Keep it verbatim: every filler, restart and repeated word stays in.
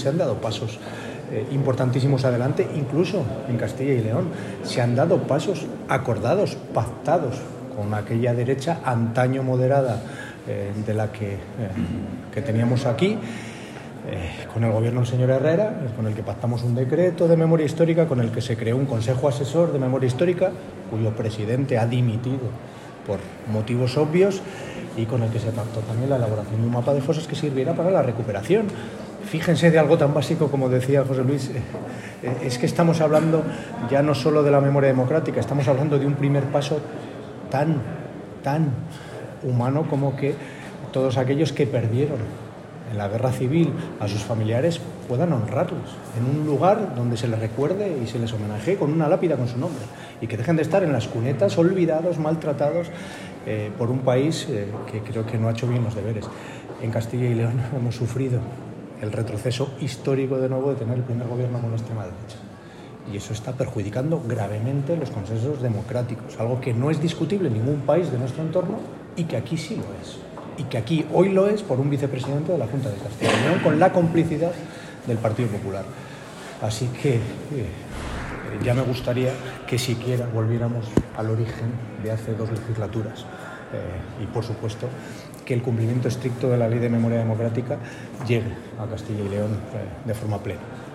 se han dado pasos eh, importantísimos adelante, incluso en Castilla y León. Se han dado pasos acordados, pactados con aquella derecha antaño moderada eh, de la que, eh, que teníamos aquí, eh, con el gobierno del señor Herrera, con el que pactamos un decreto de memoria histórica, con el que se creó un consejo asesor de memoria histórica, cuyo presidente ha dimitido por motivos obvios, y con el que se pactó también la elaboración de un mapa de fosas que sirviera para la recuperación. Fíjense de algo tan básico como decía José Luis, eh, eh, es que estamos hablando ya no solo de la memoria democrática, estamos hablando de un primer paso tan, tan humano como que todos aquellos que perdieron en la guerra civil a sus familiares puedan honrarlos en un lugar donde se les recuerde y se les homenajee con una lápida con su nombre, y que dejen de estar en las cunetas olvidados, maltratados eh, por un país eh, que creo que no ha hecho bien los deberes. En Castilla y León hemos sufrido el retroceso histórico de nuevo de tener el primer gobierno con la extrema derecha, y eso está perjudicando gravemente los consensos democráticos, algo que no es discutible en ningún país de nuestro entorno y que aquí sí lo es, y que aquí hoy lo es por un vicepresidente de la Junta de Castilla y León con la complicidad del Partido Popular. Así que eh, ya me gustaría que siquiera volviéramos al origen de hace dos legislaturas eh, y, por supuesto, que el cumplimiento estricto de la Ley de Memoria Democrática llegue a Castilla y León eh, de forma plena.